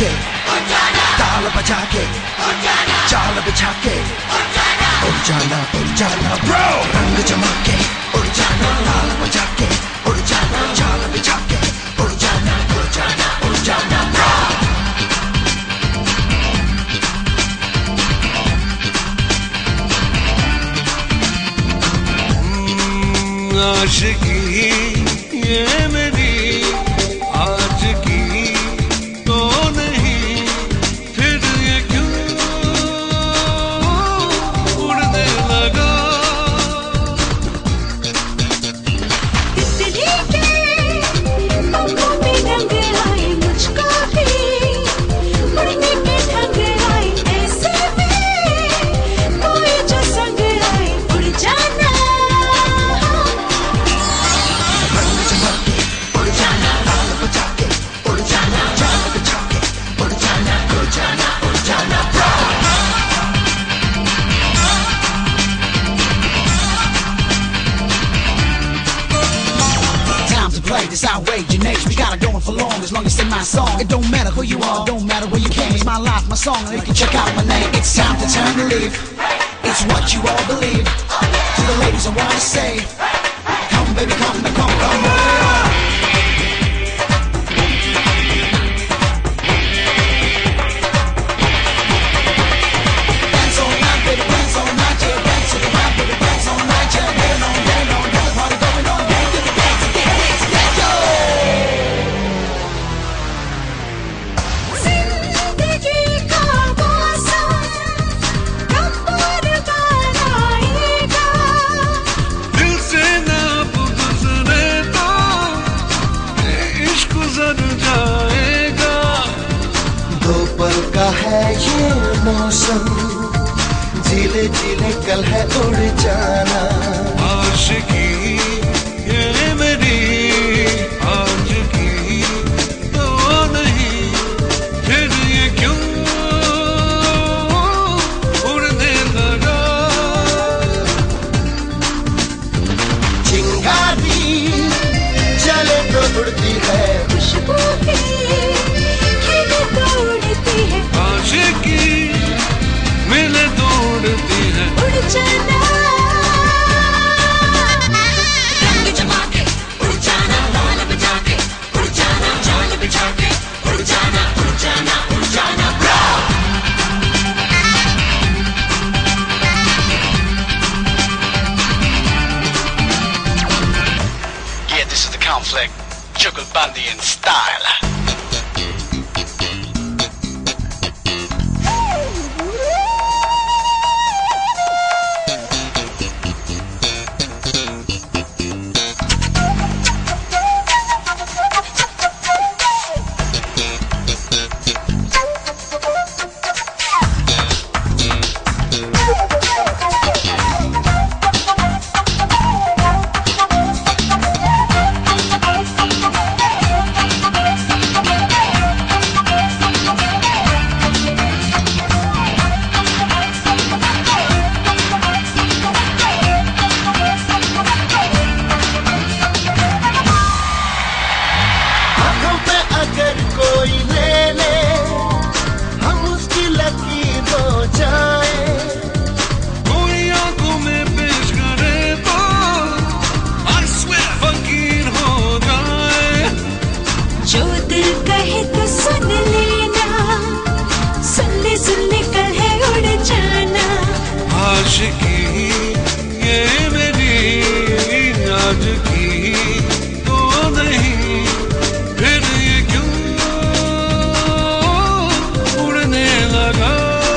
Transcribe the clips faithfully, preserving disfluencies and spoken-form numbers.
के ताल बजा के चाल बिछा के उड़ जाना उड़ जाना ब्रो, रंग जमा के उड़ जाना, ताल बजा के उड़ जाना, चाल बिछा के उड़ जाना उड़ जाना उड़ जाना ब्रो। आशिकी ये मेरी आज की तो नहीं, फिर ये क्यों उड़ने लगा। तितली के पंखों में रंग आए मुझको भी, उड़ने के ढंग आए ऐसे में, कोई जो संग आए उड़ जाना, this outrageous nature. We got it going for long as long as you sing my song. It don't matter who you are, don't matter where you came. It's my life, my song, and you can check out my name. It's time to turn the leaf. It's what you all believe. To the ladies I wanna say, come baby, come, now come, come on. Dance all night, baby, dance all night, yeah. Dance to the right, baby, dance all night, yeah. Get on, get on, get the party going on, get to the dance, dance, dance, dance, yo. जिंदगी का मौसम कब और बार आएगा, दिल से ना गुजरे तो इश्क गुजर जाएगा। दो पल का है ये मौसम, जिले जिले कल है उड़ जाना। आशिकी ये मेरी आज की तो नहीं, फिर ये क्यों उड़ने लगा। चिंगारी चले तो उड़ती है, खुशबू की खिले तो उड़ती है, आशिकी मिले तो उड़ती है। उड़ जाना, रंग जमा के उड़ जाना, ताल बजा के उड़ जाना, चाल बिछा के उड़ जाना उड़ जाना उड़ जाना bro. Yeah, this is the conflict, Jugal Bundy in style. आँखों पे अगर कोई ले ले, हम उसकी लकीर हो जाए। कोई आंखों में पेश करे तो I swear फकीर हो जाए। जो दिल कहे तो सुन लेना, सुन ले सुन ले कल है उड़ जाना। आशिकी ये मेरी आज की तो नहीं, फिर ये क्यों उड़ने लगा।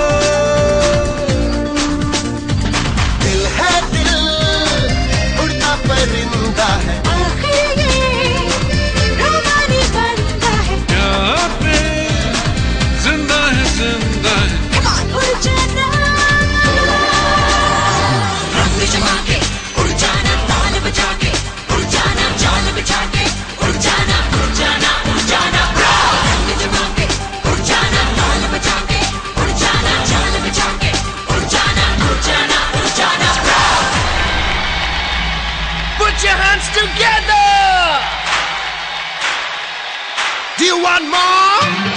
दिल है दिल उड़ता परिंदा है, आखिर ये रोमानी बनता है, यहाँ पे जिंदा है जिंदा है। उड़ जाना, रंग जमा के उड़ जाना, ताल बजा के उड़ जाना, चाल बिछा के उड़ जाना उड़ जाना उड़ जाना ब्रो। रंग जमा के उड़ जाना, ताल बजा के उड़ जाना, चाल बिछा के उड़ जाना उड़ जाना उड़ जाना bro. Put your hands together. Do you want more?